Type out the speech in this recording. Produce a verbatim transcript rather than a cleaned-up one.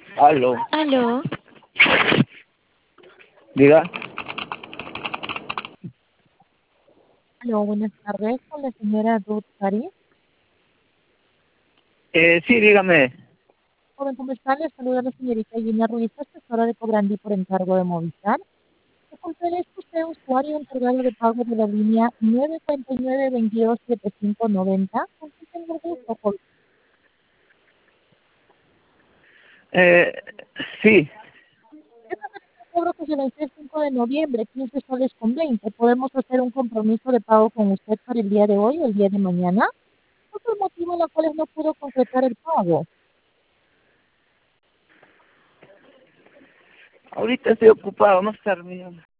Aló, Aló, diga. Aló, buenas tardes, con la señora Ruth Cari. Eh, sí, dígame. Joven, ¿cómo está? Le saluda la señorita Gina Ruiz, asesora de Cobrandi por encargo de Movistar. Le contaré que usted es usuario encargado de pago de la línea nueve cuatro nueve, veintidós, setenta y cinco noventa. ¿Con quién tengo el gusto? Con Eh, sí, el cobro que se venció el cinco de noviembre, quince soles con veinte. ¿Podemos hacer un compromiso de pago con usted para el día de hoy o el día de mañana? ¿Cuál fue el motivo en el cual no pudo concretar el pago? ahorita estoy ocupado, más tarde.